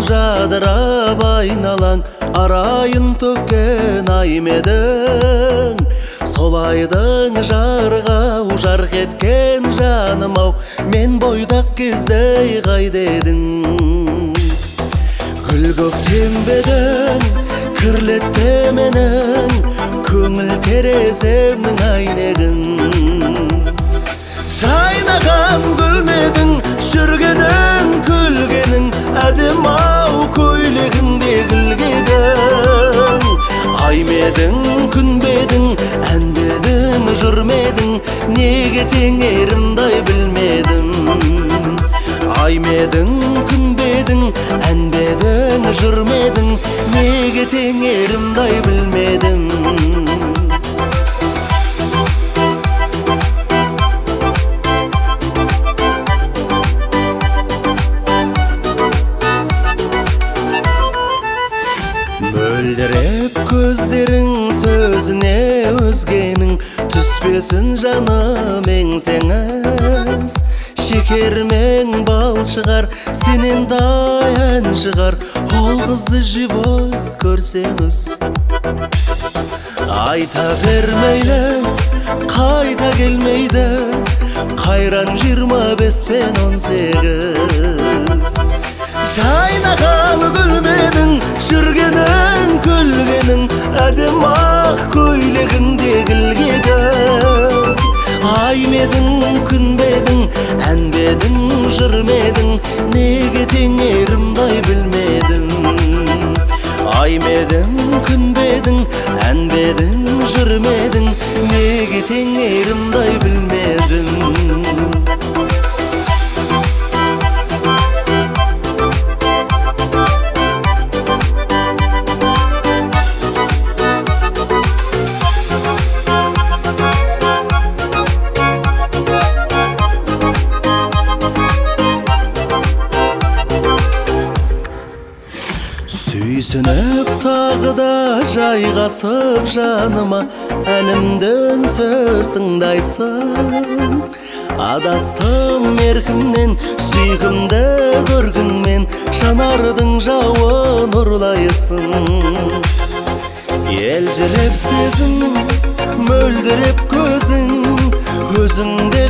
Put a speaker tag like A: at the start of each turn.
A: жадырап айналаң арайын төккен аймедің. Сол айдың жарғау жарқ еткен жаным ау, мен бойдақ кездей қайда едің? Гүл көктембедің кірлетпе менің көңіл тереземнің айнегін. Жайнаған гүлмедің жүргенің күлгенің әдем ау көйлегіңде гүлгедің. Аймедің күнбедің әндедің жүрмедің неге теңерімдай білмедім. Аймедің күнбедің әндедің жүрмедің неге теңерімдай білмедім. Мөлдіреп көздерің сөзіне өзгенің түспесін жаным еңсеңіз. Шекермен бал шығар, сенен даян шығар, ол қызды живой көрсеңіз. Айта бермейлі, қайта келмейді, қайран 25 пен 18. Жайнаған гүлмедің жүргенің күлгенің әдем ақ көйлегіңде гүлгедің. Аймедің күнбедің әнбедің жүрмедің неге теңерімдай білмедім. Аймедің күнбедің әнбедің жүрмедің неге теңерімдай білмедім. Сүйсініп тағы да жайғасып жаныма әнімді үнсіз тыңдайсың. Адастым еркімнен сүйкімді көргіңмен жанардың жауын ұрлайсың. Елжіреп сезім мөлдіреп көзің өзіңде